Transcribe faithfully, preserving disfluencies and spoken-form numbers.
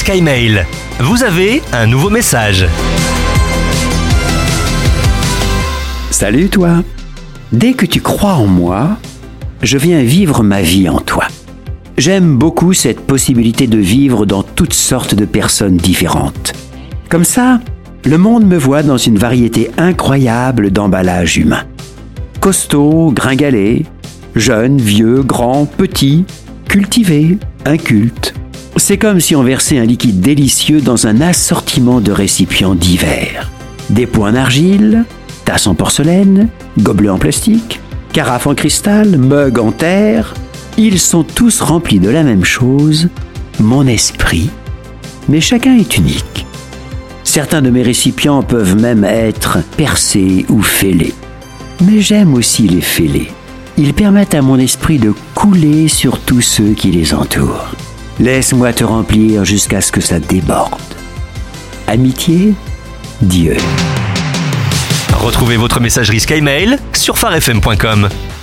SkyMail. Vous avez un nouveau message. Salut toi. Dès que tu crois en moi, je viens vivre ma vie en toi. J'aime beaucoup cette possibilité de vivre dans toutes sortes de personnes différentes. Comme ça, le monde me voit dans une variété incroyable d'emballages humains. Costaud, gringalet, jeune, vieux, grand, petit, cultivé, inculte. C'est comme si on versait un liquide délicieux dans un assortiment de récipients divers. Des pots en argile, tasses en porcelaine, gobelets en plastique, carafes en cristal, mugs en terre. Ils sont tous remplis de la même chose, mon esprit. Mais chacun est unique. Certains de mes récipients peuvent même être percés ou fêlés. Mais j'aime aussi les fêlés. Ils permettent à mon esprit de couler sur tous ceux qui les entourent. Laisse-moi te remplir jusqu'à ce que ça déborde. Amitié, Dieu. Retrouvez votre messagerie SkyMail sur phare f m point com.